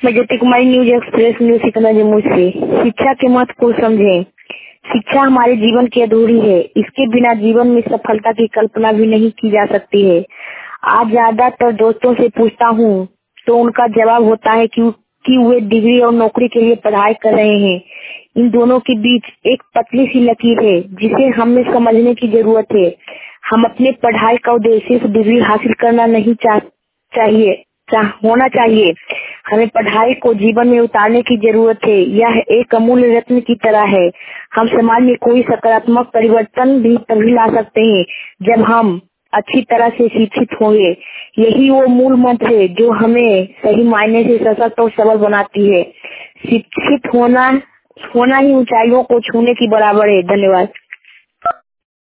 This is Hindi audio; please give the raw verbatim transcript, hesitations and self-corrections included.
मैं Jyoti Kumari, news express news Sikandar Jammu से। शिक्षा के महत्व को समझें। शिक्षा हमारे जीवन की अधूरी है। इसके बिना जीवन में सफलता की कल्पना भी नहीं की जा सकती है। आज ज्यादातर दोस्तों से पूछता हूँ तो उनका जवाब होता है कि कि वे डिग्री और नौकरी के लिए पढ़ाई कर रहे हैं। इन दोनों के बीच एक पतली सी लकीर है जिसे हमें समझने की जरूरत है। हम अपने पढ़ाई का उद्देश्य सिर्फ डिग्री हासिल करना नहीं चाह चाहिए चाह, होना चाहिए। हमें पढ़ाई को जीवन में उतारने की जरूरत है। यह एक अमूल्य रत्न की तरह है। हम समाज में कोई सकारात्मक परिवर्तन भी तभी ला सकते हैं जब हम अच्छी तरह से शिक्षित होंगे। यही वो मूल मंत्र है जो हमें सही मायने से सशक्त और सबल बनाती है। शिक्षित होना होना ही ऊंचाइयों को छूने की बराबर है। धन्यवाद।